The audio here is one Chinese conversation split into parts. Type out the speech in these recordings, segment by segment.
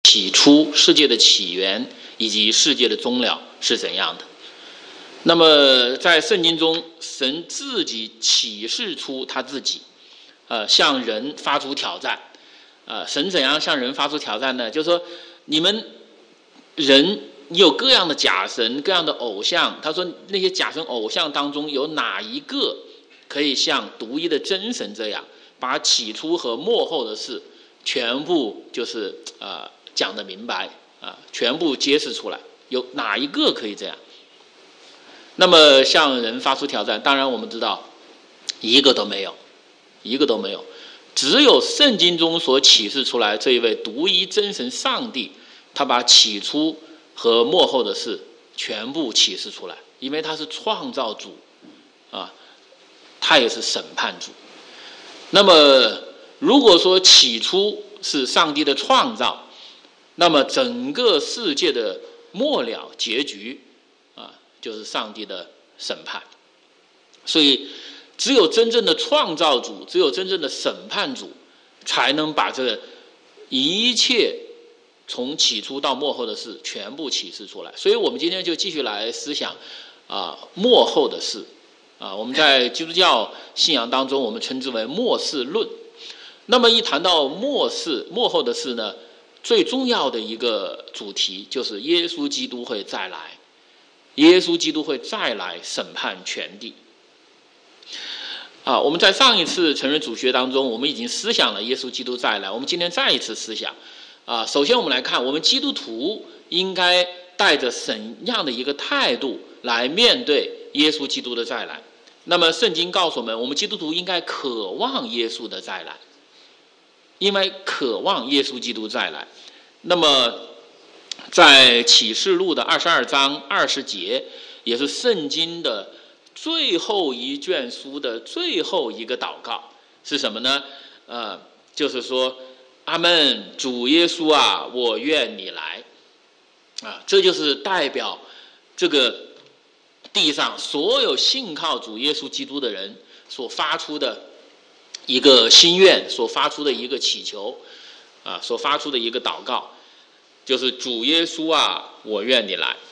起初世界的起源以及世界的终了是怎样的。那么在圣经中，神自己启示出他自己，向人发出挑战。神怎样向人发出挑战呢？就是说，你们人有各样的假神、各样的偶像，他说那些假神偶像当中有哪一个可以像独一的真神这样，把起初和末后的事全部就是讲得明白全部揭示出来，有哪一个可以这样？那么向人发出挑战，当然我们知道一个都没有，只有圣经中所启示出来这一位独一真神上帝，他把起初和末后的事全部启示出来，因为他是创造主他也是审判主。那么如果说起初是上帝的创造，那么整个世界的末了结局就是上帝的审判。所以只有真正的创造主，只有真正的审判主，才能把这一切从起初到末后的事全部启示出来。所以我们今天就继续来思想末后的事我们在基督教信仰当中，我们称之为末世论。那么一谈到末后的事呢，最重要的一个主题就是耶稣基督会再来，耶稣基督会再来审判全地。我们在上一次成人主学当中，我们已经思想了耶稣基督再来，我们今天再一次思想首先我们来看，我们基督徒应该带着怎样的一个态度来面对耶稣基督的再来。那么圣经告诉我们，我们基督徒应该渴望耶稣的再来，因为渴望耶稣基督再来。那么在启示录的22章20节，也是圣经的最后一卷书的最后一个祷告是什么呢？就是说，阿们，主耶稣啊，我愿你来这就是代表这个地上所有信靠主耶稣基督的人所发出的一个心愿，所发出的一个祈求所发出的一个祷告，就是主耶稣啊，我愿你来。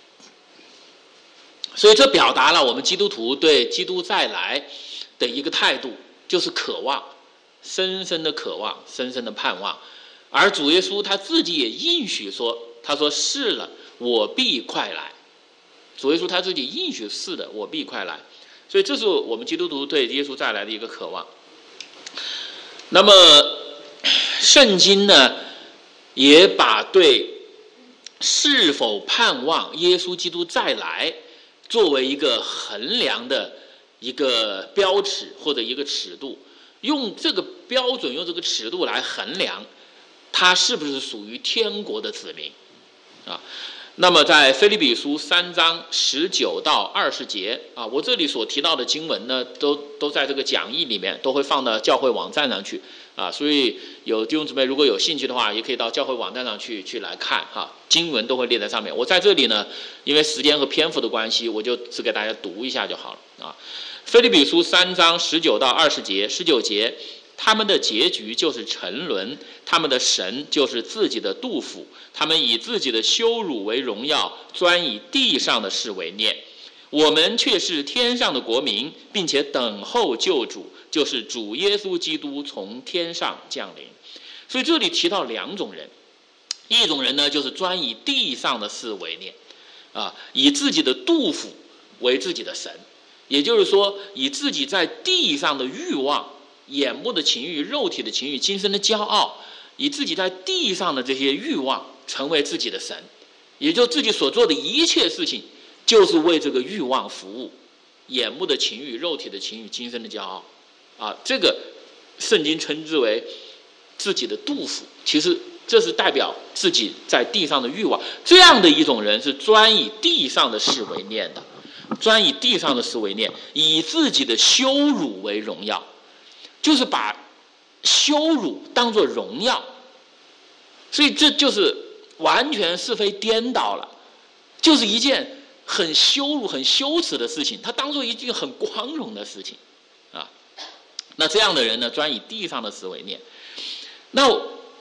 所以这表达了我们基督徒对基督再来的一个态度，就是渴望，深深的渴望，深深的盼望。而主耶稣他自己也应许说，他说是了，我必快来。主耶稣他自己应许是的，我必快来。所以这是我们基督徒对耶稣再来的一个渴望。那么圣经呢，也把对是否盼望耶稣基督再来作为一个衡量的一个标尺或者一个尺度，用这个标准，用这个尺度来衡量他是不是属于天国的子民那么在腓立比书3章19到20节我这里所提到的经文呢，都在这个讲义里面，都会放到教会网站上去所以有弟兄姊妹如果有兴趣的话，也可以到教会网站上去来看经文都会列在上面。我在这里呢，因为时间和篇幅的关系，我就只给大家读一下就好了腓立比书3章19到20节，19节，他们的结局就是沉沦，他们的神就是自己的肚腹，他们以自己的羞辱为荣耀，专以地上的事为念。我们却是天上的国民，并且等候救主，就是主耶稣基督从天上降临。所以这里提到两种人，一种人呢，就是专以地上的事为念以自己的肚腹为自己的神，也就是说以自己在地上的欲望，眼目的情欲，肉体的情欲，今生的骄傲，以自己在地上的这些欲望成为自己的神，也就自己所做的一切事情就是为这个欲望服务，眼目的情欲，肉体的情欲，今生的骄傲这个圣经称之为自己的肚腹，其实这是代表自己在地上的欲望。这样的一种人是专以地上的事为念的，专以地上的事为念，以自己的羞辱为荣耀，就是把羞辱当作荣耀。所以这就是完全是非颠倒了，就是一件很羞辱很羞耻的事情，他当作一件很光荣的事情那这样的人呢，专以地上的事为念。那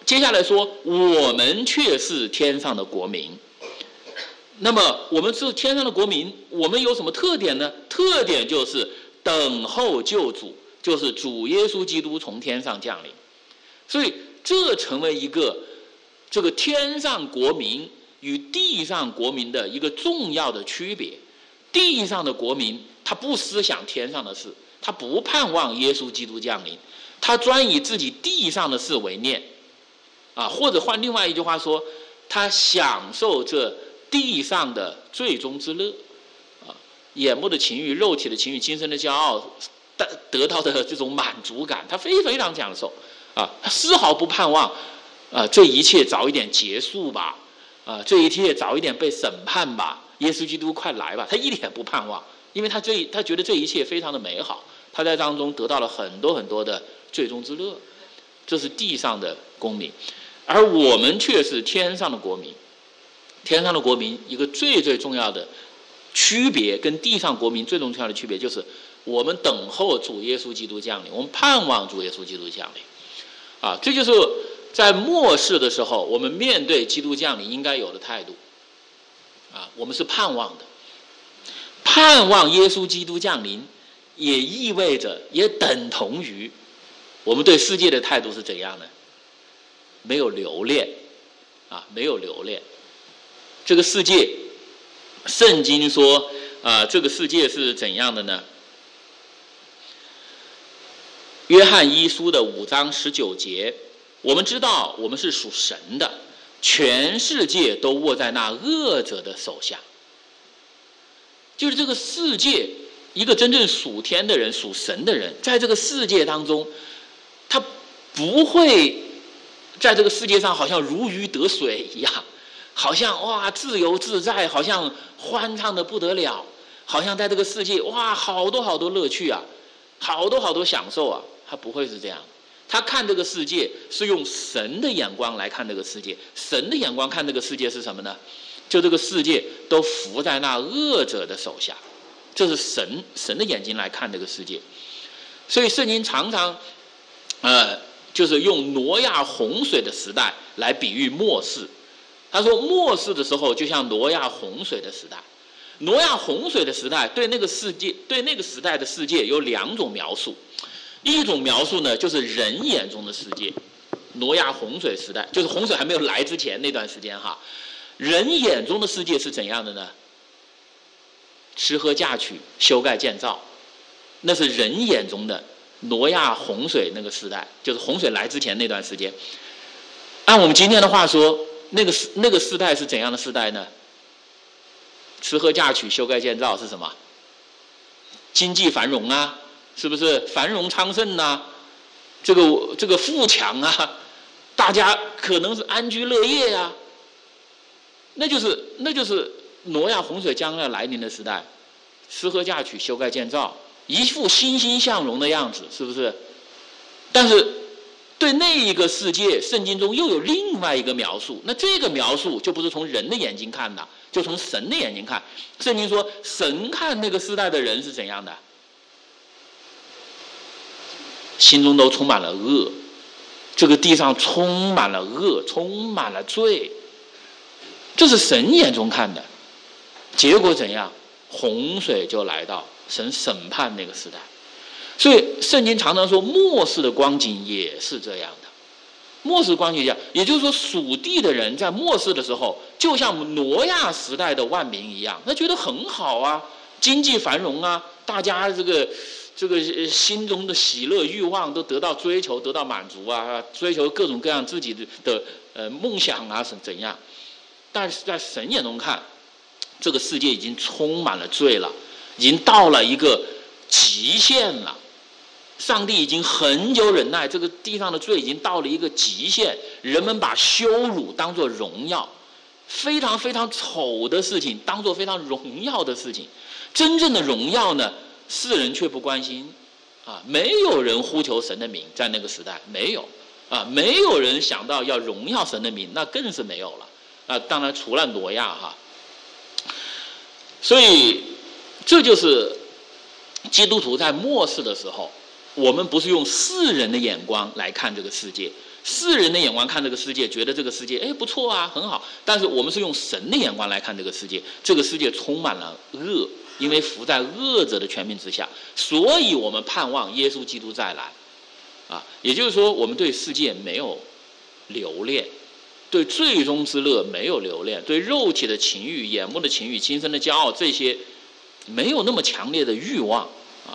接下来说，我们却是天上的国民。那么我们是天上的国民，我们有什么特点呢？特点就是等候救主，就是主耶稣基督从天上降临。所以这成为一个这个天上国民与地上国民的一个重要的区别。地上的国民他不思想天上的事，他不盼望耶稣基督降临，他专以自己地上的事为念啊，或者换另外一句话说，他享受这地上的最终之乐啊，眼目的情欲、肉体的情欲、今生的骄傲得到的这种满足感，他非常享受啊，他丝毫不盼望啊这一切早一点结束吧，啊这一切早一点被审判吧，耶稣基督快来吧，他一点不盼望，因为他觉得这一切非常的美好，他在当中得到了很多的最终之乐，这是地上的公民。而我们却是天上的国民。天上的国民一个最重要的区别，跟地上国民最重要的区别就是我们等候主耶稣基督降临，我们盼望主耶稣基督降临啊，这就是在末世的时候我们面对基督降临应该有的态度啊，我们是盼望的，盼望耶稣基督降临也意味着也等同于我们对世界的态度是怎样的？没有留恋啊，没有留恋。这个世界，圣经说这个世界是怎样的呢？约翰一书的5章19节，我们知道我们是属神的，全世界都握在那恶者的手下。就是这个世界，一个真正属天的人、属神的人，在这个世界当中，他不会在这个世界上好像如鱼得水一样，好像哇自由自在，好像欢畅的不得了，好像在这个世界哇好多乐趣啊，好多享受啊，他不会是这样。他看这个世界是用神的眼光来看这个世界，神的眼光看这个世界是什么呢？就这个世界都伏在那恶者的手下，这是神的眼睛来看这个世界。所以圣经常常就是用挪亚洪水的时代来比喻末世。他说末世的时候就像挪亚洪水的时代。挪亚洪水的时代对那个世界，对那个时代的世界有2种描述。一种描述呢，就是人眼中的世界。挪亚洪水时代，就是洪水还没有来之前那段时间哈，人眼中的世界是怎样的呢？吃喝嫁娶、修盖建造，那是人眼中的挪亚洪水那个时代，就是洪水来之前那段时间。按我们今天的话说，那个时代是怎样的时代呢？吃喝嫁娶、修盖建造是什么？经济繁荣啊，是不是繁荣昌盛啊？这个富强啊，大家可能是安居乐业啊。那就是挪亚洪水将要来临的时代，吃喝嫁娶、修盖建造，一副欣欣向荣的样子，是不是？但是对那一个世界，圣经中又有另外一个描述。那这个描述就不是从人的眼睛看的，就从神的眼睛看。圣经说，神看那个时代的人是怎样的？心中都充满了恶，这个地上充满了恶，充满了罪。这是神眼中看的。结果怎样？洪水就来到，神审判那个时代。所以圣经常常说末世的光景也是这样的。末世光景一样，也就是说属地的人在末世的时候就像挪亚时代的万民一样，他觉得很好啊，经济繁荣啊，大家这个心中的喜乐欲望都得到追求，得到满足啊，追求各种各样自己的梦想啊是怎样。但是在神眼中看，这个世界已经充满了罪了，已经到了一个极限了。上帝已经很久忍耐，这个地上的罪已经到了一个极限，人们把羞辱当作荣耀，非常非常丑的事情当作非常荣耀的事情。真正的荣耀呢，世人却不关心啊，没有人呼求神的名，在那个时代没有啊，没有人想到要荣耀神的名，那更是没有了啊。当然除了挪亚哈，所以这就是基督徒在末世的时候，我们不是用世人的眼光来看这个世界， 世人的眼光看这个世界，觉得这个世界不错啊，很好。但是我们是用神的眼光来看这个世界，这个世界充满了恶，因为伏在恶者的权柄之下，所以我们盼望耶稣基督再来。也就是说，我们对世界没有留恋，对最终之乐没有留恋，对肉体的情欲、眼目的情欲、今生的骄傲，这些没有那么强烈的欲望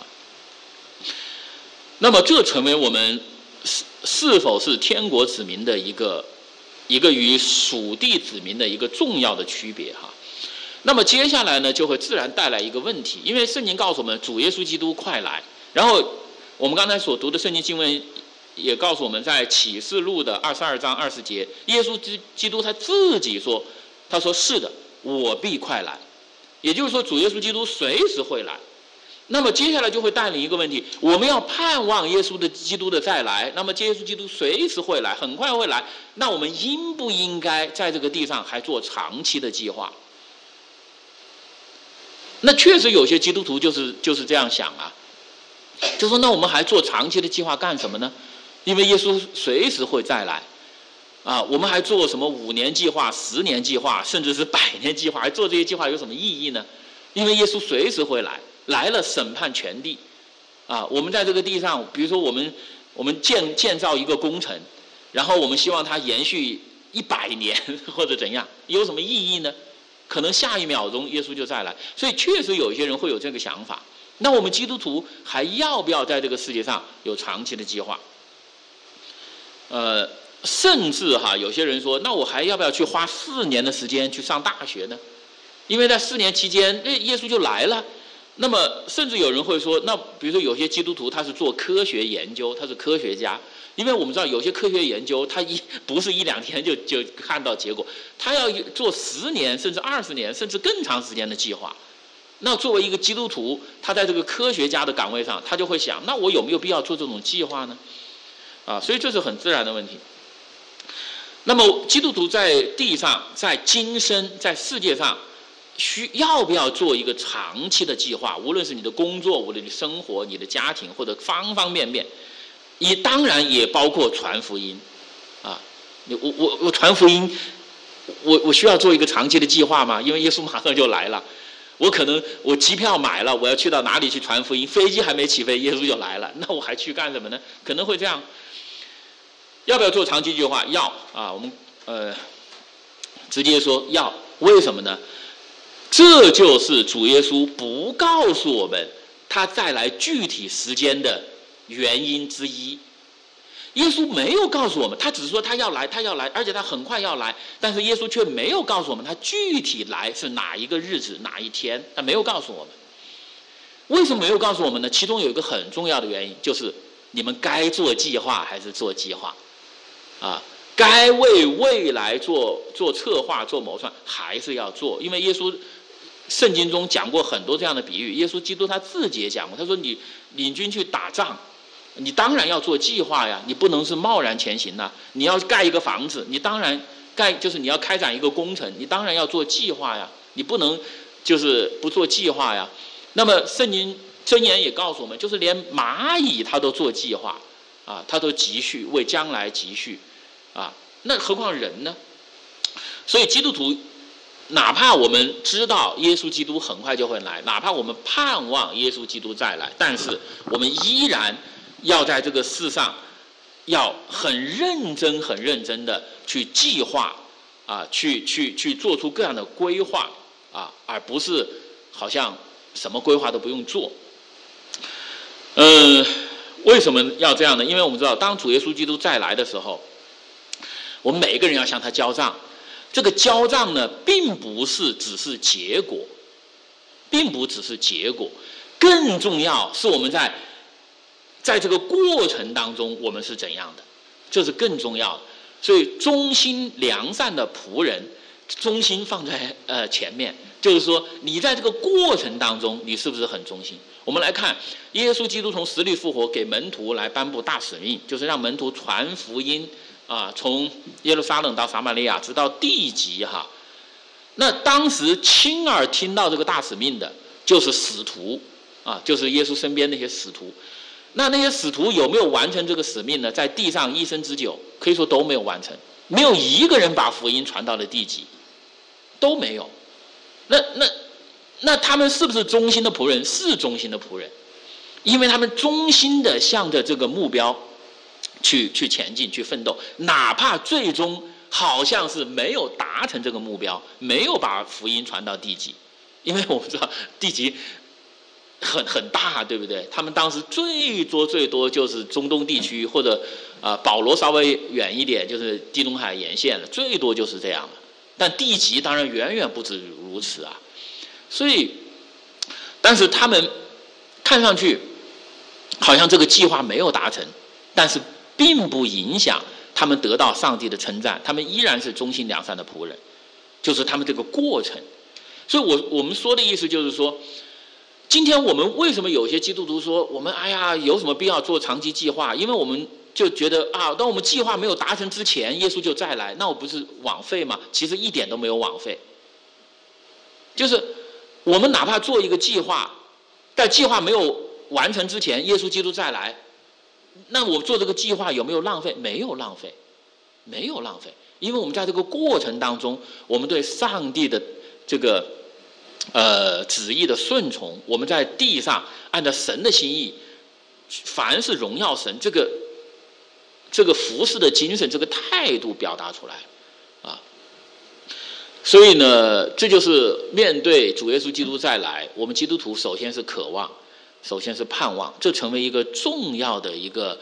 那么这成为我们是否是天国子民的一个与属地子民的一个重要的区别那么接下来呢，就会自然带来一个问题，因为圣经告诉我们主耶稣基督快来，然后我们刚才所读的圣经经文也告诉我们，在启示录的22章20节，耶稣基督他自己说，他说是的，我必快来，也就是说主耶稣基督随时会来。那么接下来就会带领一个问题，我们要盼望耶稣基督的再来，那么耶稣基督随时会来，很快会来，那我们应不应该在这个地上还做长期的计划？那确实有些基督徒就是这样想就说那我们还做长期的计划干什么呢？因为耶稣随时会再来我们还做什么5年计划、10年计划，甚至是100年计划，还做这些计划有什么意义呢？因为耶稣随时会来，来了审判全地我们在这个地上，比如说我们建造一个工程，然后我们希望它延续100年或者怎样，有什么意义呢？可能下一秒钟耶稣就再来，所以确实有一些人会有这个想法。那我们基督徒还要不要在这个世界上有长期的计划？甚至有些人说，那我还要不要去花4年的时间去上大学呢？因为在4年期间，耶稣就来了。那么甚至有人会说，那比如说有些基督徒他是做科学研究，他是科学家，因为我们知道有些科学研究他不是1-2天就看到结果，他要做10年甚至20年甚至更长时间的计划。那作为一个基督徒，他在这个科学家的岗位上，他就会想，那我有没有必要做这种计划呢？所以这是很自然的问题。那么基督徒在地上，在今生，在世界上要不要做一个长期的计划？无论是你的工作，无论你的生活，你的家庭，或者方方面面，当然也包括传福音我传福音，我需要做一个长期的计划吗？因为耶稣马上就来了，我机票买了，我要去到哪里去传福音？飞机还没起飞，耶稣就来了，那我还去干什么呢？可能会这样。要不要做长期计划？要我们直接说要。为什么呢？这就是主耶稣不告诉我们他再来具体时间的原因之一。耶稣没有告诉我们，他只是说他要来，而且他很快要来，但是耶稣却没有告诉我们他具体来是哪一个日子哪一天，他没有告诉我们。为什么没有告诉我们呢？其中有一个很重要的原因，就是你们该做计划还是做计划该为未来做策划做谋算还是要做。因为耶稣圣经中讲过很多这样的比喻，耶稣基督他自己也讲过，他说你领军去打仗，你当然要做计划呀，你不能是贸然前行你要盖一个房子，你当然就是你要开展一个工程，你当然要做计划呀，你不能就是不做计划呀。那么圣经箴言也告诉我们，就是连蚂蚁它都做计划它都积蓄，为将来积蓄那何况人呢？所以基督徒哪怕我们知道耶稣基督很快就会来，哪怕我们盼望耶稣基督再来，但是我们依然要在这个世上要很认真的去计划去做出各样的规划而不是好像什么规划都不用做。为什么要这样呢？因为我们知道，当主耶稣基督再来的时候，我们每一个人要向他交账。这个交账呢，并不是只是结果，更重要是我们在这个过程当中我们是怎样的，这是更重要的。所以忠心良善的仆人，忠心放在前面，就是说你在这个过程当中你是不是很忠心。我们来看耶稣基督从死里复活，给门徒来颁布大使命，就是让门徒传福音从耶路撒冷到撒玛利亚直到地极那当时亲耳听到这个大使命的就是使徒就是耶稣身边那些使徒。 那些使徒有没有完成这个使命呢？在地上一生之久，可以说都没有完成，没有一个人把福音传到了地极，都没有。那他们是不是忠心的仆人？是忠心的仆人，因为他们忠心的向着这个目标去前进，去奋斗，哪怕最终好像是没有达成这个目标，没有把福音传到地极，因为我们知道地极很大，对不对？他们当时最多就是中东地区，或者保罗稍微远一点就是地中海沿线了，最多就是这样了。但地极当然远远不止如此啊。所以，但是他们看上去好像这个计划没有达成，但是并不影响他们得到上帝的称赞，他们依然是忠心良善的仆人，就是他们这个过程。所以我们说的意思就是说，今天我们为什么有些基督徒说我们有什么必要做长期计划？因为我们就觉得当我们计划没有达成之前，耶稣就再来，那我不是枉费吗？其实一点都没有枉费，就是我们哪怕做一个计划，在计划没有完成之前，耶稣基督再来，那我做这个计划有没有浪费？没有浪费，没有浪费，因为我们在这个过程当中，我们对上帝的这个旨意的顺从，我们在地上按照神的心意，凡是荣耀神这个服侍的精神，这个态度表达出来啊。所以呢，这就是面对主耶稣基督再来，我们基督徒首先是渴望，首先是盼望，这成为一个重要的一个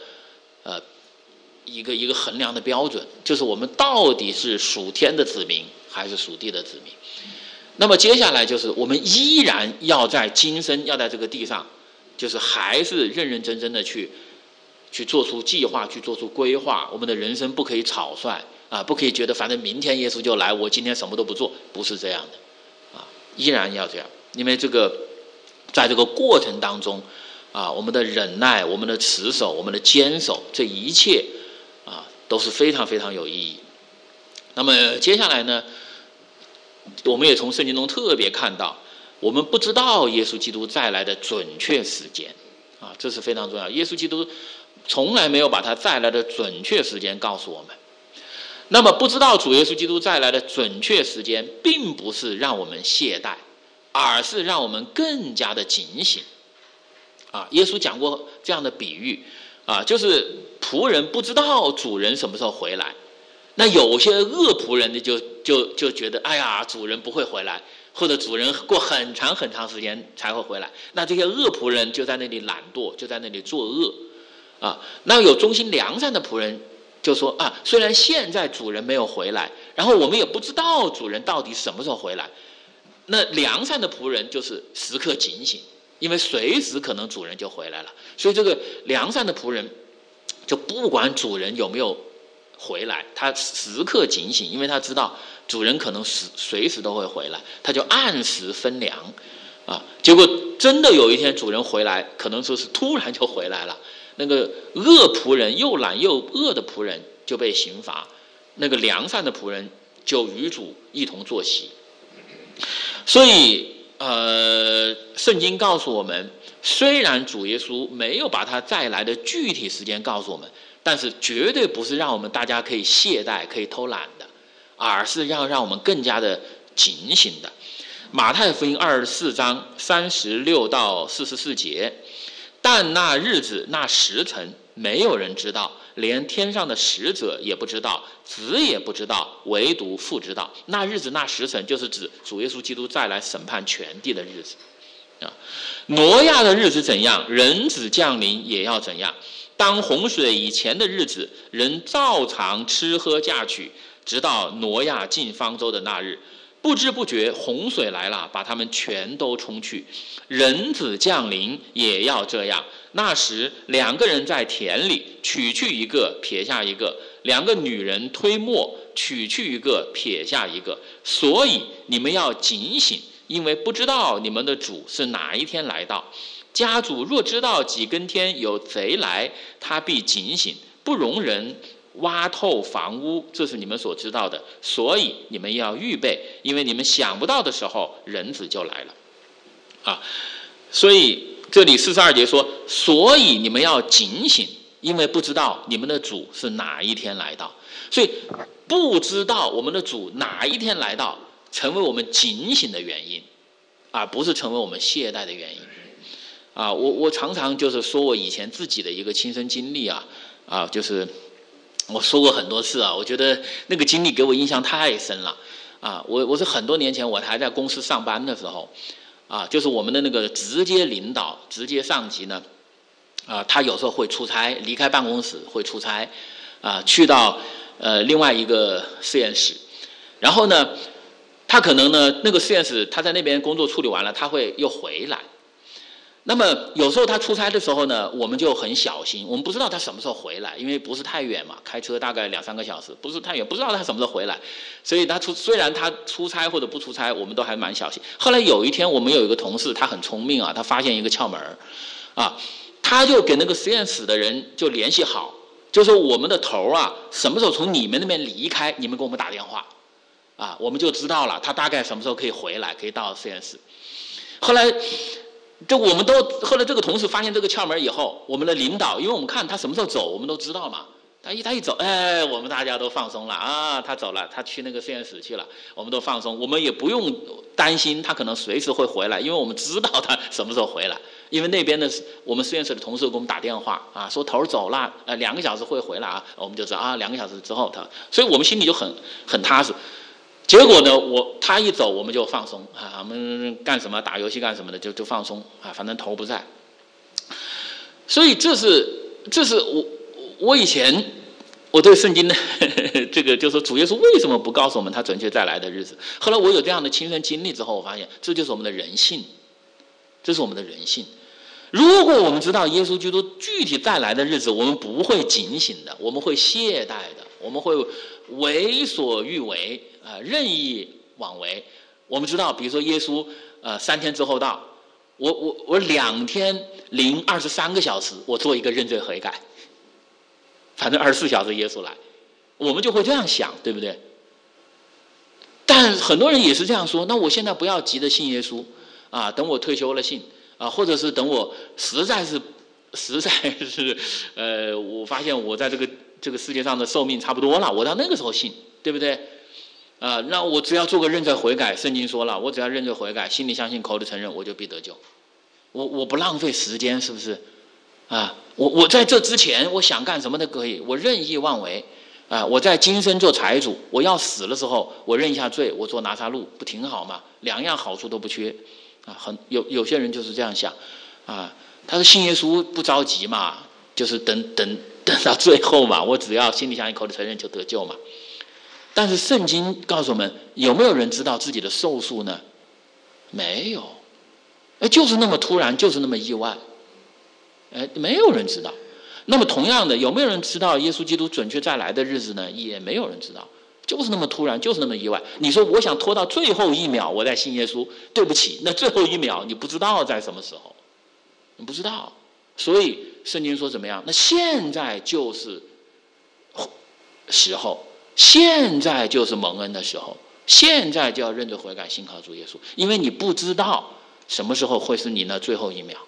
衡量的标准，就是我们到底是属天的子民还是属地的子民。那么接下来就是我们依然要在今生，要在这个地上，就是还是认认真真的去做出计划，去做出规划。我们的人生不可以草率不可以觉得反正明天耶稣就来，我今天什么都不做，不是这样的依然要这样。因为在这个过程当中我们的忍耐，我们的持守，我们的坚守，这一切都是非常非常有意义。那么接下来呢，我们也从圣经中特别看到，我们不知道耶稣基督再来的准确时间这是非常重要。耶稣基督从来没有把他再来的准确时间告诉我们。那么不知道主耶稣基督再来的准确时间，并不是让我们懈怠，而是让我们更加的警醒耶稣讲过这样的比喻就是仆人不知道主人什么时候回来。那有些恶仆人就觉得主人不会回来，或者主人过很长很长时间才会回来，那这些恶仆人就在那里懒惰，就在那里作恶那有忠心良善的仆人就说虽然现在主人没有回来，然后我们也不知道主人到底什么时候回来，那良善的仆人就是时刻警醒，因为随时可能主人就回来了。所以这个良善的仆人就不管主人有没有回来，他时刻警醒，因为他知道主人可能随时都会回来，他就按时分粮结果真的有一天主人回来，可能说是突然就回来了，那个恶仆人，又懒又恶的仆人就被刑罚，那个良善的仆人就与主一同坐席。所以圣经告诉我们，虽然主耶稣没有把他再来的具体时间告诉我们，但是绝对不是让我们大家可以懈怠可以偷懒的，而是要让我们更加的警醒的。马太福音24章36到44节，但那日子那时辰没有人知道，连天上的使者也不知道，子也不知道，唯独父知道。那日子那时辰就是指主耶稣基督再来审判全地的日子挪亚的日子怎样，人子降临也要怎样。当洪水以前的日子，人照常吃喝嫁娶，直到挪亚进方舟的那日，不知不觉洪水来了，把他们全都冲去。人子降临也要这样。那时两个人在田里，取去一个撇下一个，两个女人推磨，取去一个撇下一个。所以你们要警醒，因为不知道你们的主是哪一天来到。家主若知道几更天有贼来，他必警醒，不容人挖透房屋，这是你们所知道的。所以你们要预备，因为你们想不到的时候，人子就来了所以这里42节说，所以你们要警醒，因为不知道你们的主是哪一天来到。所以不知道我们的主哪一天来到，成为我们警醒的原因，而不是成为我们懈怠的原因。我常常就是说我以前自己的一个亲身经历就是我说过很多次我觉得那个经历给我印象太深了我是很多年前我还在公司上班的时候就是我们的那个直接领导、直接上级呢他有时候会出差，离开办公室会出差去到另外一个实验室，然后呢他可能呢那个实验室他在那边工作处理完了，他会又回来。那么有时候他出差的时候呢，我们就很小心，我们不知道他什么时候回来，因为不是太远嘛，开车大概2-3个小时，不是太远，不知道他什么时候回来，所以虽然他出差或者不出差，我们都还蛮小心。后来有一天，我们有一个同事，他很聪明他发现一个窍门他就给那个实验室的人就联系好，就说我们的头什么时候从你们那边离开，你们给我们打电话我们就知道了他大概什么时候可以回来，可以到实验室。后来这个同事发现这个窍门以后，我们的领导，因为我们看他什么时候走，我们都知道嘛。他一走，我们大家都放松了他走了，他去那个实验室去了，我们都放松，我们也不用担心他可能随时会回来，因为我们知道他什么时候回来。因为那边的我们实验室的同事给我们打电话说头走了，2个小时会回来我们就知道2个小时之后所以我们心里就很踏实。结果呢，他一走我们就放松我们干什么打游戏干什么的就放松反正头不在。所以这是我以前我对圣经的这个就是说主耶稣为什么不告诉我们他准确再来的日子。后来我有这样的亲身经历之后，我发现这就是我们的人性，这是我们的人性。如果我们知道耶稣基督具体再来的日子，我们不会警醒的，我们会懈怠的，我们会为所欲为任意妄为。我们知道比如说耶稣3天之后到，我2天零23个小时我做一个认罪悔改，反正24小时耶稣来，我们就会这样想，对不对？但很多人也是这样说，那我现在不要急着信耶稣等我退休了信或者是等我实在是我发现我在这个世界上的寿命差不多了，我到那个时候信，对不对？那我只要做个认罪悔改，圣经说了，我只要认罪悔改，心里相信，口里承认，我就必得救。我不浪费时间，是不是我在这之前我想干什么都可以，我任意妄为我在今生做财主，我要死的时候我认一下罪，我做拿撒路，不挺好吗？2样好处都不缺有些人就是这样想他说信耶稣不着急嘛，就是等到最后嘛，我只要心里相信，口里承认就得救嘛。但是圣经告诉我们，有没有人知道自己的寿数呢？没有就是那么突然，就是那么意外没有人知道。那么同样的，有没有人知道耶稣基督准确再来的日子呢？也没有人知道，就是那么突然，就是那么意外。你说我想拖到最后1秒我再信耶稣，对不起，那最后1秒你不知道在什么时候，你不知道。所以圣经说怎么样？那现在就是时候，现在就是蒙恩的时候，现在就要认罪悔改，信靠主耶稣，因为你不知道什么时候会是你那最后1秒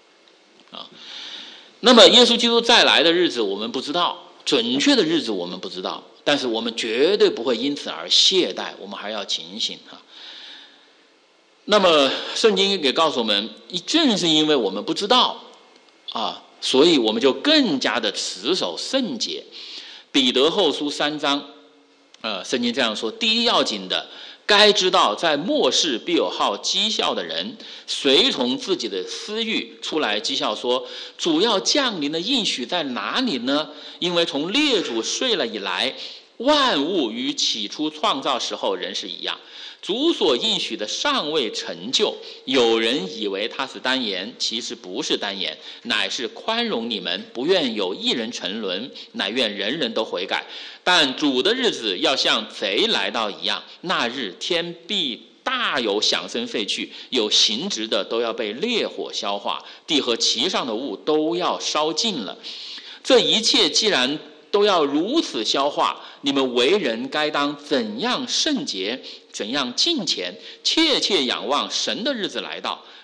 那么耶稣基督再来的日子我们不知道，准确的日子我们不知道，但是我们绝对不会因此而懈怠，我们还要警醒那么圣经也告诉我们，正是因为我们不知道所以我们就更加的持守圣洁。彼得后书3章圣经这样说，第一要紧的，该知道在末世必有好讥笑的人，随从自己的私欲出来讥笑说，主要降临的应许在哪里呢？因为从列祖睡了以来，万物与起初创造时候仍是一样，主所应许的尚未成就。有人以为他是单言，其实不是单言，乃是宽容你们，不愿有一人沉沦，乃愿人人都悔改。但主的日子要像贼来到一样，那日天必大有响声废去，有形质的都要被烈火消化，地和其上的物都要烧尽了。这一切既然都要如此消化，你们为人该当怎样圣洁，怎样敬虔，切切仰望神的日子来到，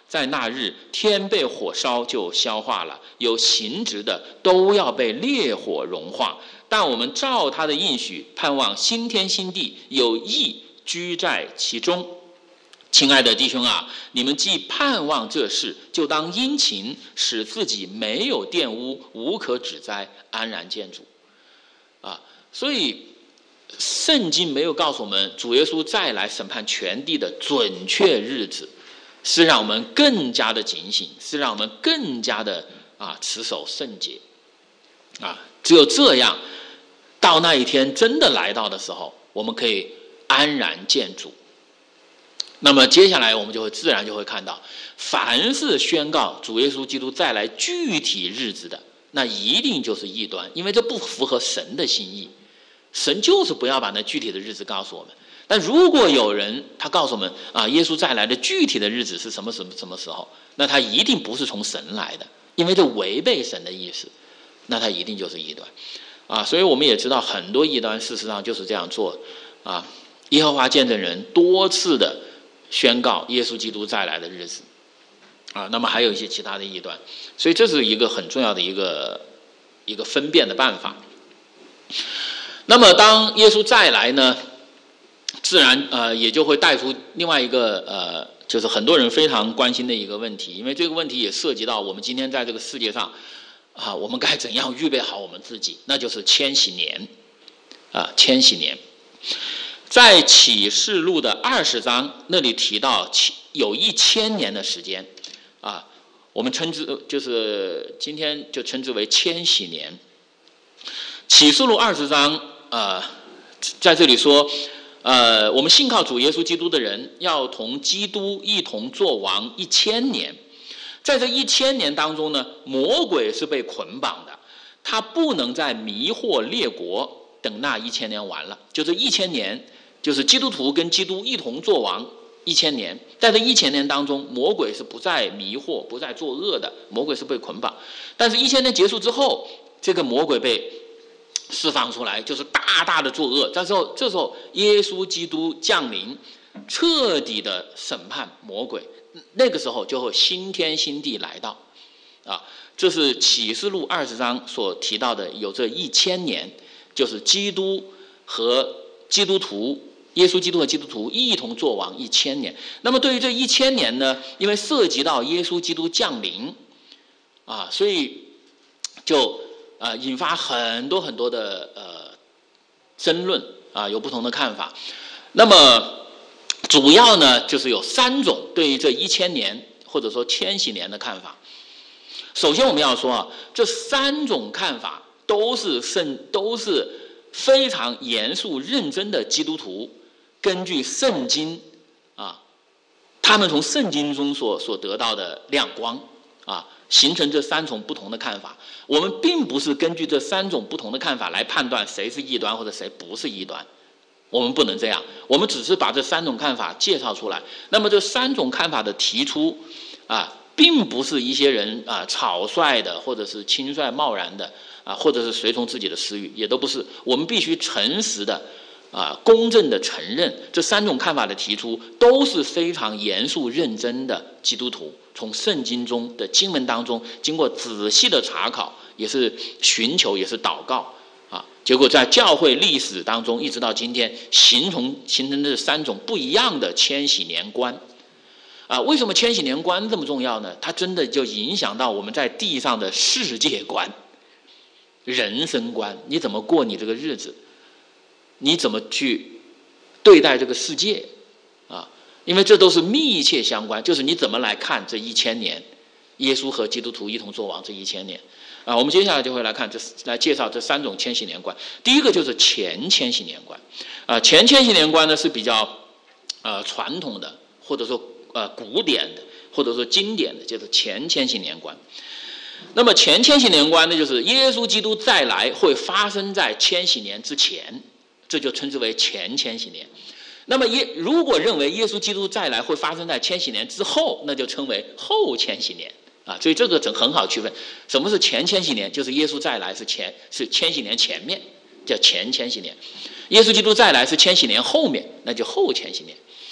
在那日，天被火烧就消化了，有形质的都要被烈火融化。但我们照他的应许，盼望新天新地，有义居在其中。亲爱的弟兄啊，你们既盼望这事，就当殷勤，使自己没有玷污，无可指摘，安然见主。所以圣经没有告诉我们主耶稣再来审判全地的准确日子，是让我们更加的警醒，是让我们更加的持守圣洁。只有这样，到那一天真的来到的时候，我们可以安然见主。那么接下来我们自然就会看到，凡是宣告主耶稣基督再来具体日子的，那一定就是异端，因为这不符合神的心意。神就是不要把那具体的日子告诉我们。但如果有人他告诉我们耶稣再来的具体的日子是什么时候，那他一定不是从神来的，因为这违背神的意思，那他一定就是异端。所以我们也知道很多异端事实上就是这样做。耶和华见证人多次的宣告耶稣基督再来的日子。那么还有一些其他的异端，所以这是一个很重要的一个分辨的办法。那么当耶稣再来呢，自然也就会带出另外一个就是很多人非常关心的一个问题，因为这个问题也涉及到我们今天在这个世界上我们该怎样预备好我们自己，那就是千禧年。千禧年在启示录的20章那里提到有1000年的时间我们就是今天就称之为千禧年。启示录20章在这里说我们信靠主耶稣基督的人要同基督一同作王1000年。在这1000年当中呢，魔鬼是被捆绑的，他不能再迷惑列国，等那1000年完了，就这1000年就是基督徒跟基督一同作王1000年。在这1000年当中，魔鬼是不再迷惑，不再作恶的，魔鬼是被捆绑。但是1000年结束之后，这个魔鬼被释放出来，就是大大的作恶。这时候耶稣基督降临，彻底的审判魔鬼，那个时候就会新天新地来到这是启示录20章所提到的，有这1000年，就是基督和基督徒，耶稣基督和基督徒一同作王1000年。那么对于这1000年呢，因为涉及到耶稣基督降临所以就引发很多很多的争论有不同的看法。那么主要呢就是有3种对于这1000年或者说千禧年的看法。首先我们要说这3种看法都是非常严肃认真的基督徒根据圣经他们从圣经中所得到的亮光形成这3种不同的看法。我们并不是根据这3种不同的看法来判断谁是异端或者谁不是异端，我们不能这样，我们只是把这3种看法介绍出来。那么这3种看法的提出并不是一些人草率的，或者是轻率贸然的或者是随从自己的私欲，也都不是。我们必须诚实的公正的承认，这3种看法的提出都是非常严肃认真的基督徒从圣经中的经文当中经过仔细的查考，也是寻求，也是祷告结果在教会历史当中一直到今天形成这3种不一样的千禧年观为什么千禧年观这么重要呢？它真的就影响到我们在地上的世界观、人生观，你怎么过你这个日子，你怎么去对待这个世界因为这都是密切相关，就是你怎么来看这1000年，耶稣和基督徒一同作王这1000年我们接下来就会来介绍这3种千禧年观。第一个就是前千禧年观前千禧年观呢是比较传统的，或者说古典的，或者说经典的，就是前千禧年观。那么前千禧年观呢，就是耶稣基督再来会发生在千禧年之前，这就称之为前千禧年。那么如果认为耶稣基督再来会发生在千禧年之后，那就称为后千禧年所以这个很好区分。什么是前千禧年？就是耶稣再来是千禧年前面，叫前千禧年；耶稣基督再来是千禧年后面，那就后千禧年。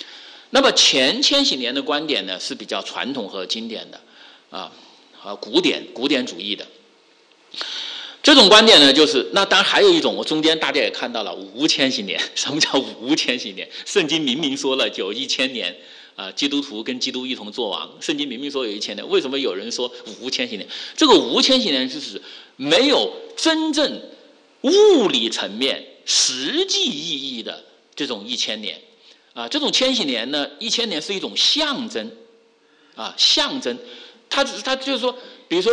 那么前千禧年的观点呢是比较传统和经典的和古典主义的。这种观点呢，就是那当然还有一种，我中间大家也看到了无千禧年。什么叫无千禧年？圣经明明说了有1000年基督徒跟基督一同作王，圣经明明说有1000年，为什么有人说无千禧年？这个无千禧年就是没有真正物理层面实际意义的这种1000年这种千禧年呢，1000年是一种象征象征，它就是说，比如说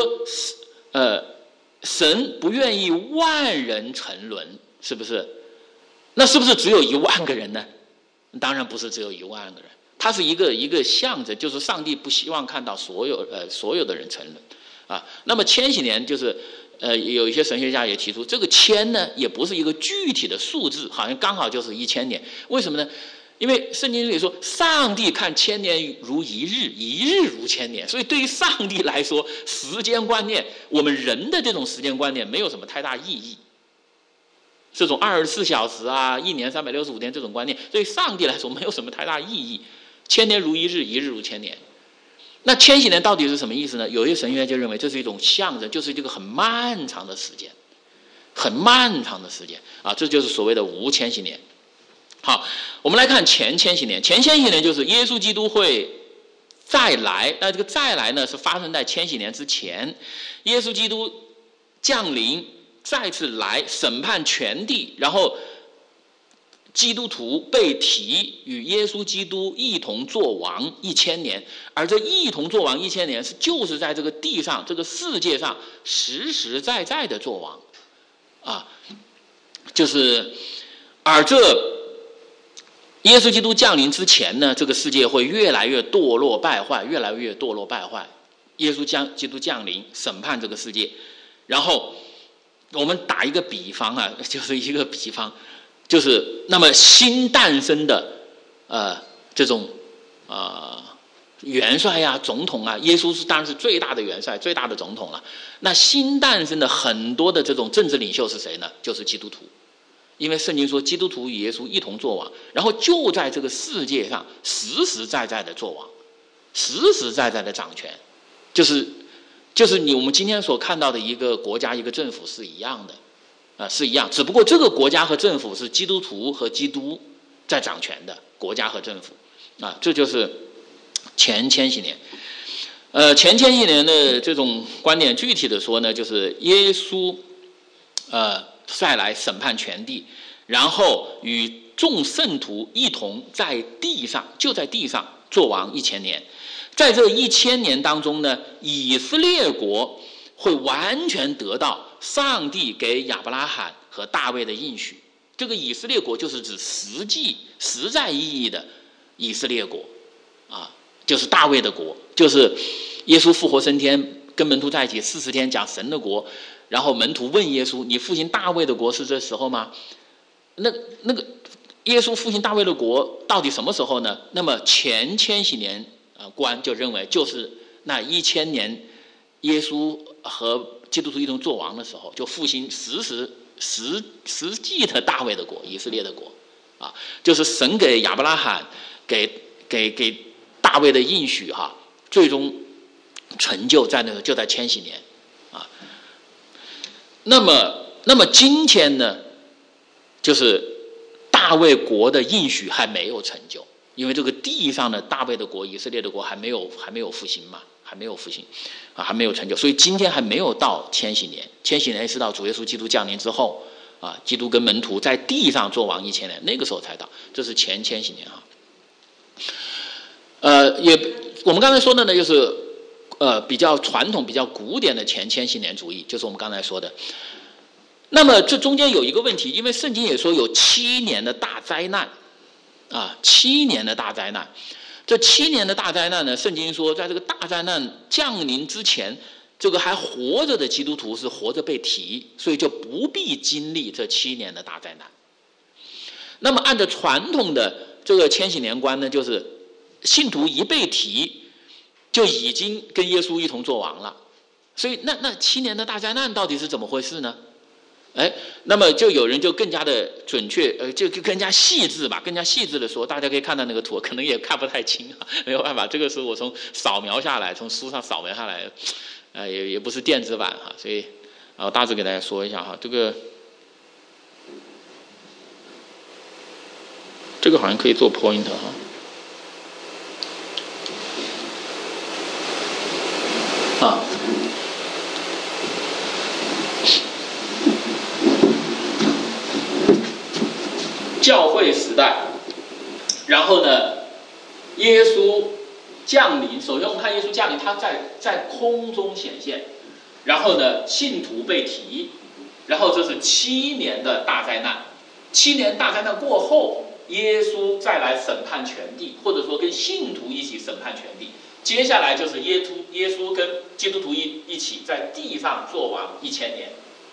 神不愿意万人沉沦，是不是？那是不是只有1万个人呢？当然不是只有1万个人，它是一个象征，就是上帝不希望看到所有的人沉沦那么千禧年就是有一些神学家也提出，这个千呢也不是一个具体的数字，好像刚好就是1000年。为什么呢？因为圣经里说，上帝看1000年如1日，1日如1000年，所以对于上帝来说，时间观念，我们人的这种时间观念没有什么太大意义。这种24小时1年365天这种观念，对于上帝来说没有什么太大意义。1000年如1日，1日如1000年。那千禧年到底是什么意思呢？有些神学家就认为这是一种象征，就是这个很漫长的时间，很漫长的时间这就是所谓的无千禧年。好，我们来看前千禧年。前千禧年就是耶稣基督会再来，那这个再来呢是发生在千禧年之前，耶稣基督降临，再次来审判全地，然后基督徒被提与耶稣基督一同作王1000年，而这一同作王1000年就是在这个地上这个世界上实实在在的作王就是而这耶稣基督降临之前呢，这个世界会越来越堕落败坏，越来越堕落败坏。耶稣基督降临，审判这个世界。然后我们打一个比方就是一个比方，就是那么新诞生的这种元帅总统耶稣当然是最大的元帅，最大的总统了。那新诞生的很多的这种政治领袖是谁呢？就是基督徒。因为圣经说基督徒与耶稣一同作王，然后就在这个世界上实实在在的作王，实实在在的掌权，就是我们今天所看到的一个国家一个政府是一样的是一样，只不过这个国家和政府是基督徒和基督在掌权的国家和政府这就是前千禧年。前千禧年的这种观点，具体的说呢，就是耶稣再来审判全地，然后与众圣徒一同在地上作王1000年。在这1000年当中呢，以色列国会完全得到上帝给亚伯拉罕和大卫的应许。这个以色列国就是指实在意义的以色列国就是大卫的国，就是耶稣复活升天跟门徒在一起40天讲神的国，然后门徒问耶稣，你复兴大卫的国是这时候吗？那个耶稣复兴大卫的国到底什么时候呢？那么前千禧年观就认为就是那1000年耶稣和基督徒一同作王的时候，就复兴实际的大卫的国，以色列的国就是神给亚伯拉罕给大卫的应许最终成就在就在千禧年那么今天呢，就是大卫国的应许还没有成就，因为这个地上的大卫的国以色列的国还没有复兴嘛，还没有复兴还没有成就，所以今天还没有到千禧年。千禧年是到主耶稣基督降临之后基督跟门徒在地上作王1000年，那个时候才到，这是前千禧年我们刚才说的呢，就是比较传统比较古典的前千禧年主义，就是我们刚才说的。那么这中间有一个问题，因为圣经也说有7年的大灾难7年的大灾难。这7年的大灾难呢，圣经说在这个大灾难降临之前，这个还活着的基督徒是活着被提，所以就不必经历这7年的大灾难。那么按照传统的这个千禧年观呢，就是信徒一被提就已经跟耶稣一同作王了。所以那7年的大灾难到底是怎么回事呢？ 那么就有人就更加的准确，就更加细致吧，更加细致的说，大家可以看到那个图，可能也看不太清啊，没有办法，这个是我从扫描下来，从书上扫描下来，也不是电子版哈，所以我大致给大家说一下哈，这个好像可以做 point 哈。教会时代，然后呢，耶稣降临。首先我们看耶稣降临，他在空中显现，然后呢，信徒被提，然后这是7年的大灾难。7年大灾难过后，耶稣再来审判全地，或者说跟信徒一起审判全地。接下来就是耶稣跟基督徒一起在地上做王1000年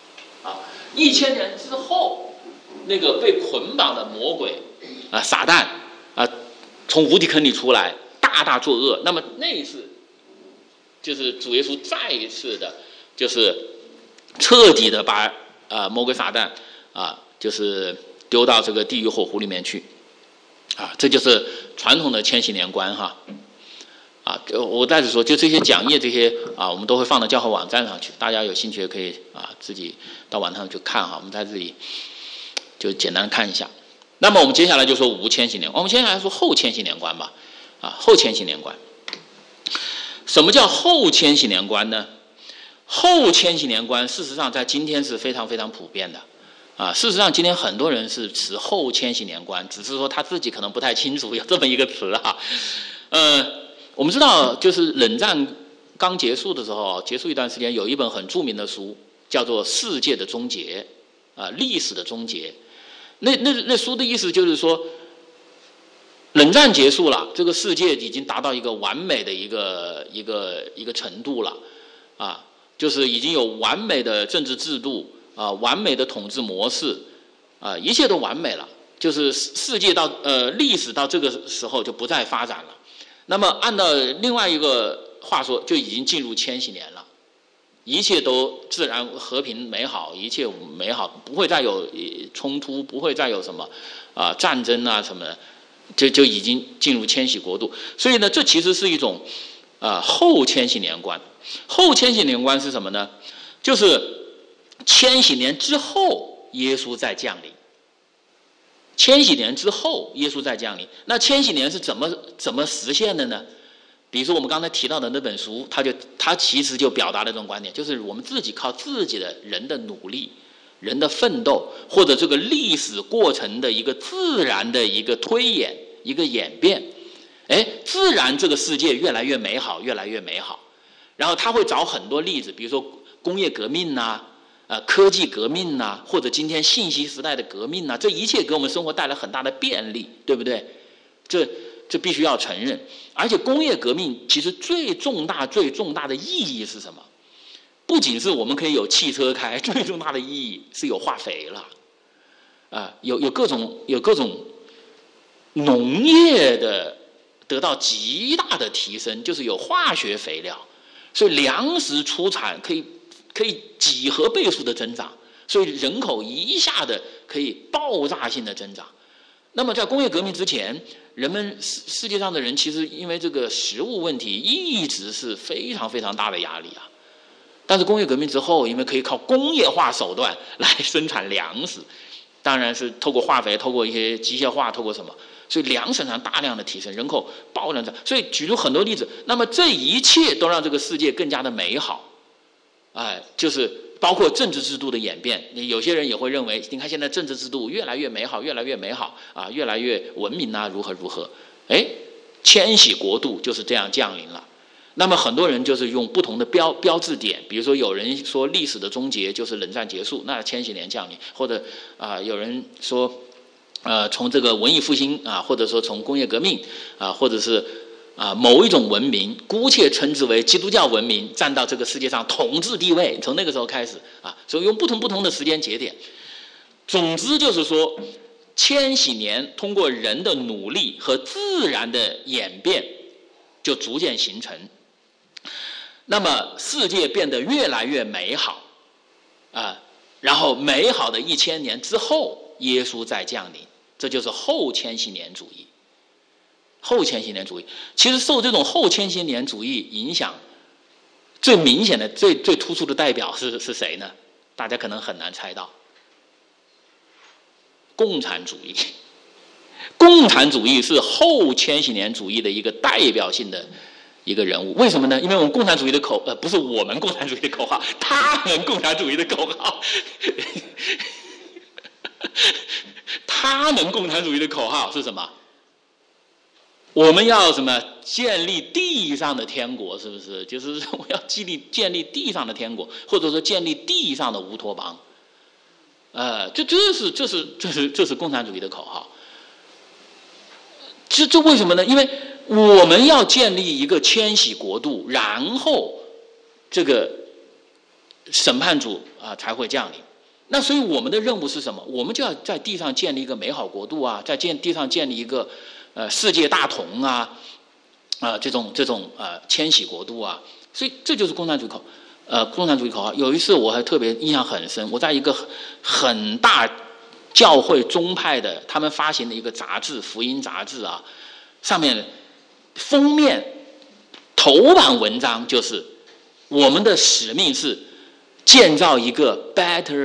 ，1000年之后。那个被捆绑的魔鬼撒旦从无底坑里出来，大大作恶。那么那一次，就是主耶稣再一次的，就是彻底的把魔鬼撒旦就是丢到这个地狱火湖里面去这就是传统的千禧年观哈我再次说，就这些讲义这些我们都会放到教会网站上去，大家有兴趣可以自己到网上去看哈，我们在这里。就简单看一下，那么我们接下来就说无千禧年观，我们接下来说后千禧年观吧，后千禧年观。什么叫后千禧年观呢？后千禧年观事实上在今天是非常非常普遍的事实上今天很多人是持后千禧年观，只是说他自己可能不太清楚有这么一个词我们知道就是冷战刚结束的时候，结束一段时间，有一本很著名的书叫做《世界的终结》历史的终结。那书的意思就是说，冷战结束了，这个世界已经达到一个完美的一个程度了就是已经有完美的政治制度完美的统治模式一切都完美了，就是世界历史到这个时候就不再发展了。那么按照另外一个话说，就已经进入千禧年了。一切都自然和平美好，一切美好，不会再有冲突，不会再有什么战争什么的，就已经进入千禧国度。所以呢，这其实是一种后千禧年观。后千禧年观是什么呢？就是千禧年之后耶稣再降临。千禧年之后耶稣再降临，那千禧年是怎么实现的呢？比如说我们刚才提到的那本书，它其实就表达了这种观点，就是我们自己靠自己的人的努力、人的奋斗，或者这个历史过程的一个自然的一个推演、一个演变，自然这个世界越来越美好，越来越美好。然后他会找很多例子，比如说工业革命科技革命或者今天信息时代的革命这一切给我们生活带来很大的便利，对不对？这必须要承认。而且工业革命其实最重大的意义是什么？不仅是我们可以有汽车开，最重大的意义是有化肥了有各种农业的得到极大的提升，就是有化学肥料，所以粮食出产可以几何倍数的增长，所以人口一下的可以爆炸性的增长。那么在工业革命之前，人们世界上的人其实因为这个食物问题一直是非常非常大的压力但是工业革命之后，因为可以靠工业化手段来生产粮食，当然是透过化肥，透过一些机械化，透过什么，所以粮生产大量的提升，人口爆量增长。所以举出很多例子，那么这一切都让这个世界更加的美好就是包括政治制度的演变。有些人也会认为，你看现在政治制度越来越美好，越来越美好越来越文明如何如何。千禧国度就是这样降临了。那么很多人就是用不同的标志点，比如说有人说历史的终结就是冷战结束，那千禧年降临，或者有人说从这个文艺复兴或者说从工业革命或者是某一种文明，姑且称之为基督教文明，站到这个世界上统治地位，从那个时候开始所以用不同的时间节点。总之就是说，千禧年通过人的努力和自然的演变就逐渐形成，那么世界变得越来越美好然后美好的1000年之后，耶稣再降临，这就是后千禧年主义。后千禧年主义其实受这种后千禧年主义影响最明显的、最突出的代表是谁呢？大家可能很难猜到，共产主义。共产主义是后千禧年主义的一个代表性的一个人物。为什么呢？因为我们共产主义的不是我们共产主义的口号，他们共产主义的口号。他们共产主义的口号是什么？我们要什么？建立地上的天国，是不是？就是我要建立地上的天国，或者说建立地上的乌托邦。这是共产主义的口号。这为什么呢？因为我们要建立一个千禧国度，然后这个审判主才会降临。那所以我们的任务是什么？我们就要在地上建立一个美好国度啊，在地上建立一个世界大同啊，这种千禧国度啊。所以这就是共产主义口号。有一次我还特别印象很深，我在一个很大教会宗派的他们发行的一个杂志，福音杂志啊，上面封面头版文章就是我们的使命是建造一个 better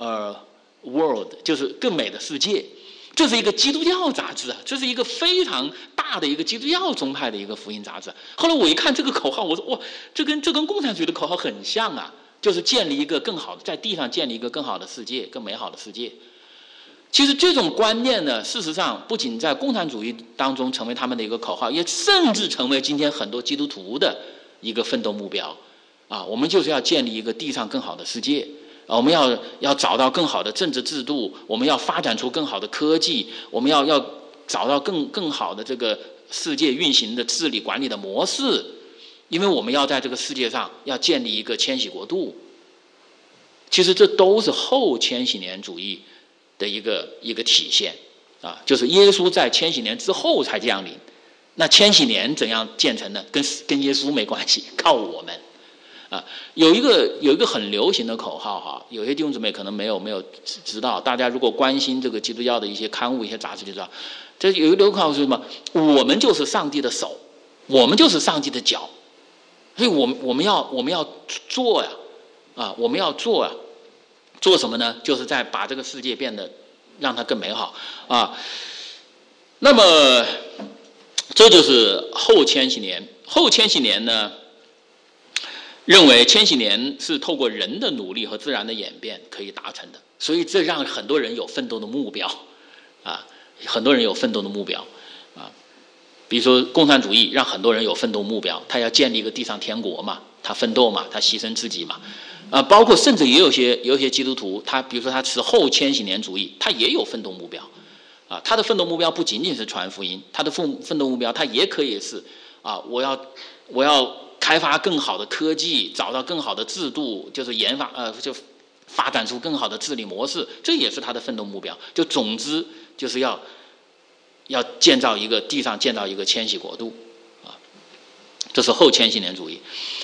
world， 就是更美的世界。这是一个基督教杂志啊，这是一个非常大的一个基督教宗派的一个福音杂志。后来我一看这个口号，我说哇，这跟共产主义的口号很像啊，就是建立一个更好的，在地上建立一个更好的世界，更美好的世界。其实这种观念呢，事实上不仅在共产主义当中成为他们的一个口号，也甚至成为今天很多基督徒的一个奋斗目标啊。我们就是要建立一个地上更好的世界啊，我们要找到更好的政治制度，我们要发展出更好的科技，我们要找到更好的这个世界运行的治理管理的模式，因为我们要在这个世界上要建立一个千禧国度。其实这都是后千禧年主义的一个体现啊，就是耶稣在千禧年之后才降临。那千禧年怎样建成呢？跟耶稣没关系，靠我们啊。有一个很流行的口号哈，有些弟兄姊妹可能没有知道，大家如果关心这个基督教的一些刊物、一些杂志就知道，这有一个口号是什么？我们就是上帝的手，我们就是上帝的脚，所以我们要做呀啊，我们要做呀。做什么呢？就是在把这个世界变得让它更美好啊。那么这就是后千禧年。后千禧年呢，认为千禧年是透过人的努力和自然的演变可以达成的，所以这让很多人有奋斗的目标啊，很多人有奋斗的目标啊。比如说共产主义让很多人有奋斗目标，他要建立一个地上天国嘛，他奋斗嘛，他牺牲自己嘛。包括甚至也有些基督徒，他比如说他持后千禧年主义，他也有奋斗目标啊。他的奋斗目标不仅仅是传福音，他的奋斗目标他也可以是啊，我要开发更好的科技，找到更好的制度，就是就发展出更好的治理模式，这也是他的奋斗目标。就总之就是要建造一个地上建造一个千禧国度啊，这是后千禧年主义。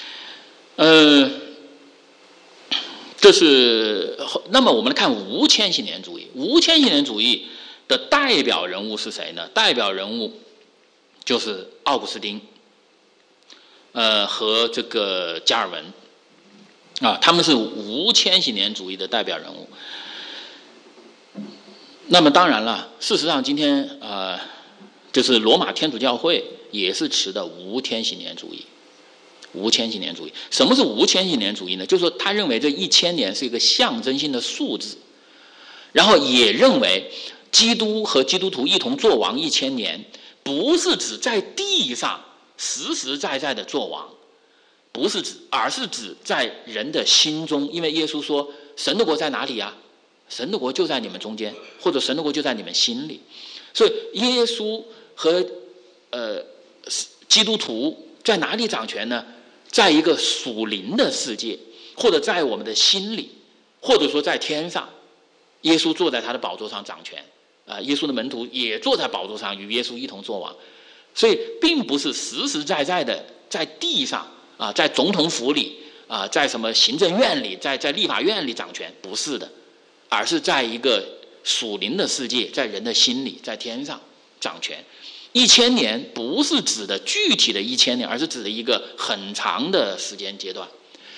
这是那么我们来看无千禧年主义。无千禧年主义的代表人物是谁呢？代表人物就是奥古斯丁，和这个加尔文啊，他们是无千禧年主义的代表人物。那么当然了，事实上今天就是罗马天主教会也是持的无千禧年主义。无千禧年主义，什么是无千禧年主义呢？就是说他认为这1000年是一个象征性的数字，然后也认为基督和基督徒一同作王1000年，不是指在地上实实在在的作王，不是指，而是指在人的心中。因为耶稣说神的国在哪里啊？神的国就在你们中间，或者神的国就在你们心里。所以耶稣和基督徒在哪里掌权呢？在一个属灵的世界，或者在我们的心里，或者说在天上，耶稣坐在他的宝座上掌权耶稣的门徒也坐在宝座上与耶稣一同作王。所以并不是实实在在的在地上在总统府里在什么行政院里，在立法院里掌权，不是的而是在一个属灵的世界，在人的心里，在天上掌权。1000年不是指的具体的1000年，而是指的一个很长的时间阶段。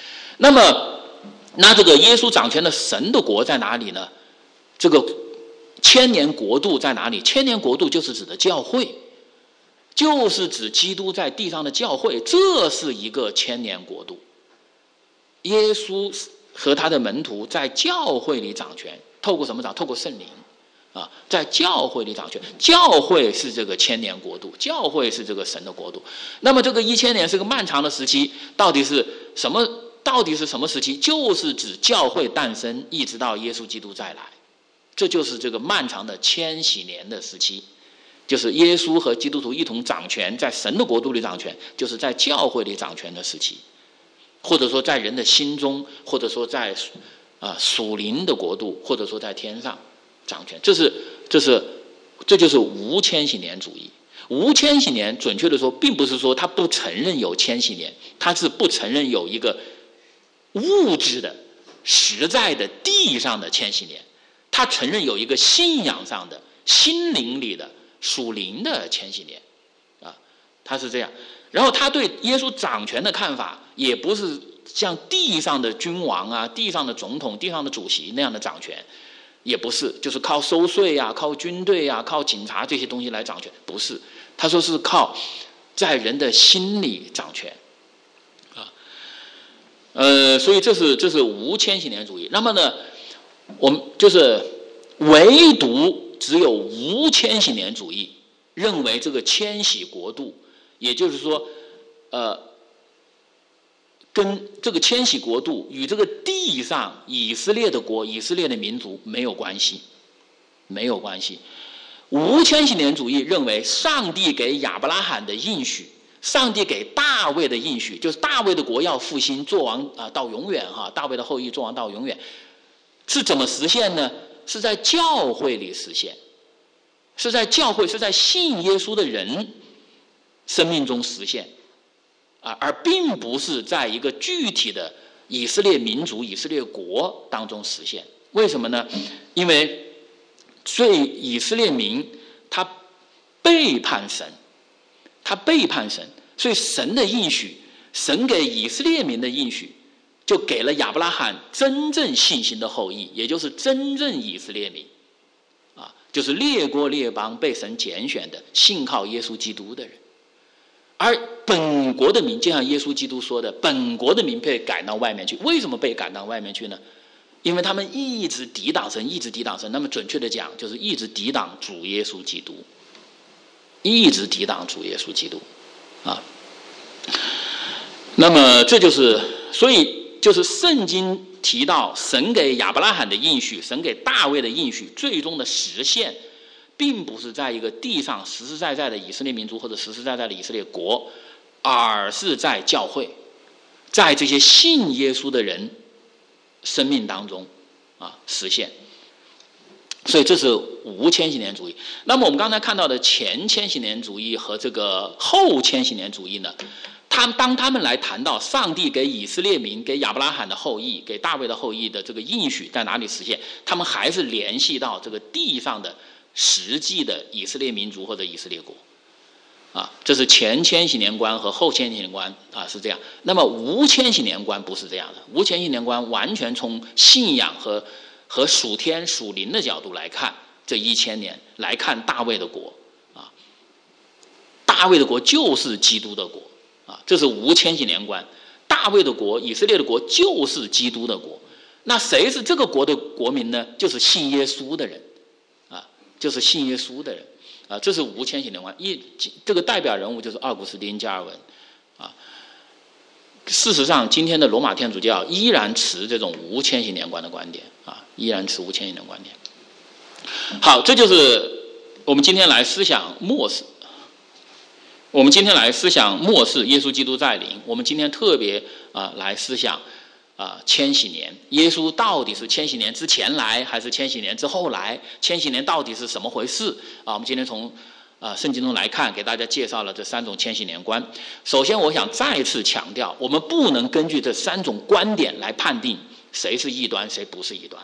那这个耶稣掌权的神的国在哪里呢？这个1000年国度在哪里？1000年国度就是指的教会，就是指基督在地上的教会，这是一个1000年国度。耶稣和他的门徒在教会里掌权，透过什么掌？透过圣灵啊，在教会里掌权。教会是这个1000年国度，教会是这个神的国度。那么这个1000年是个漫长的时期，到底是什么时期？就是指教会诞生一直到耶稣基督再来，这就是这个漫长的千禧年的时期，就是耶稣和基督徒一同掌权，在神的国度里掌权，就是在教会里掌权的时期，或者说在人的心中，或者说在属灵的国度，或者说在天上掌权。这就是无千禧年主义。无千禧年准确的说，并不是说他不承认有千禧年，他是不承认有一个物质的实在的地上的千禧年，他承认有一个信仰上的心灵里的属灵的千禧年啊，他是这样。然后他对耶稣掌权的看法也不是像地上的君王啊、地上的总统、地上的主席那样的掌权，也不是就是靠收税啊、靠军队啊、靠警察这些东西来掌权，不是。他说是靠在人的心里掌权啊。所以这是无千禧年主义。那么呢，我们就是唯独只有无千禧年主义认为这个千禧国度，也就是说跟这个千禧国度与这个地上以色列的国、以色列的民族没有关系，没有关系。无千禧年主义认为上帝给亚伯拉罕的应许，上帝给大卫的应许，就是大卫的国要复兴，做王到永远哈，大卫的后裔做王到永远，是怎么实现呢？是在教会里实现，是在教会，是在信耶稣的人生命中实现而并不是在一个具体的以色列民族、以色列国当中实现。为什么呢？因为以色列民他背叛神，所以神的应许，神给以色列民的应许，就给了亚伯拉罕真正信心的后裔，也就是真正以色列民就是列国列邦被神拣选的信靠耶稣基督的人。而本国的民，就像耶稣基督说的，本国的民被赶到外面去。为什么被赶到外面去呢？因为他们一直抵挡神，一直抵挡神。那么准确的讲，就是一直抵挡主耶稣基督，一直抵挡主耶稣基督那么这就是，所以就是圣经提到神给亚伯拉罕的应许，神给大卫的应许，最终的实现并不是在一个地上实实在在的以色列民族或者实实在在的以色列国，而是在教会，在这些信耶稣的人生命当中实现。所以这是无千禧年主义。那么我们刚才看到的前千禧年主义和这个后千禧年主义呢，当他们来谈到上帝给以色列民、给亚伯拉罕的后裔、给大卫的后裔的这个应许在哪里实现，他们还是联系到这个地上的实际的以色列民族或者以色列国这是前千禧年观和后千禧年观是这样。那么无千禧年观不是这样的，无千禧年观完全从信仰和属天属灵的角度来看这1000年，来看大卫的国大卫的国就是基督的国这是无千禧年观。大卫的国、以色列的国就是基督的国。那谁是这个国的国民呢？就是信耶稣的人就是信耶稣的人这是无千禧年观。这个代表人物就是奥古斯丁、加尔文事实上，今天的罗马天主教依然持这种无千禧年观的观点依然持无千禧年观点。好，这就是我们今天来思想末世。我们今天来思想末世，耶稣基督再临。我们今天特别来思想千禧年，耶稣到底是千禧年之前来还是千禧年之后来？千禧年到底是什么回事我们今天从圣经中来看，给大家介绍了这3种千禧年观。首先我想再次强调，我们不能根据这3种观点来判定谁是异端谁不是异端。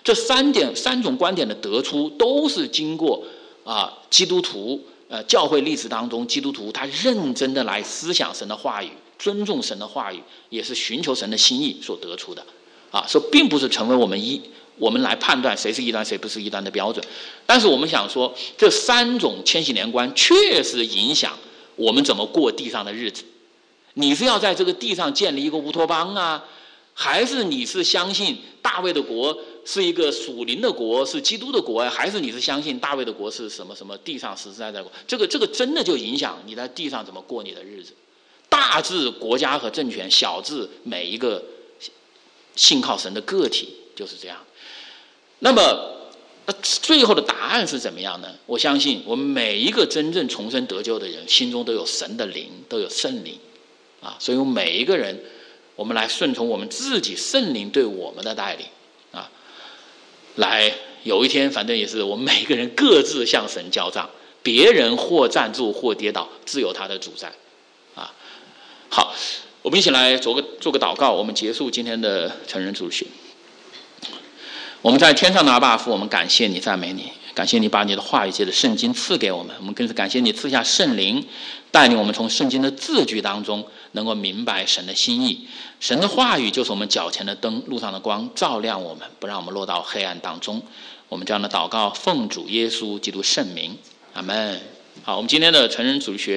这三种观点的得出，都是经过基督徒教会历史当中，基督徒他认真的来思想神的话语，尊重神的话语，也是寻求神的心意所得出的所以并不是成为我们来判断谁是异端谁不是异端的标准。但是我们想说，这三种千禧年观确实影响我们怎么过地上的日子。你是要在这个地上建立一个乌托邦还是你是相信大卫的国是一个属灵的国，是基督的国还是你是相信大卫的国是什么什么地上实实在在的国？这个真的就影响你在地上怎么过你的日子。大至国家和政权，小至每一个信靠神的个体，就是这样。那么最后的答案是怎么样呢？我相信我们每一个真正重生得救的人心中都有神的灵，都有圣灵所以我们每一个人，我们来顺从我们自己圣灵对我们的带领来有一天反正也是我们每一个人各自向神交账，别人或站住或跌倒，自有他的主宰好，我们一起来做个祷告，我们结束今天的成人主学。我们在天上的阿爸父，我们感谢你，赞美你，感谢你把你的话语借着圣经赐给我们，我们更是感谢你赐下圣灵，带领我们从圣经的字句当中能够明白神的心意。神的话语就是我们脚前的灯，路上的光，照亮我们，不让我们落到黑暗当中。我们这样的祷告奉主耶稣基督圣名，阿们。好，我们今天的成人主学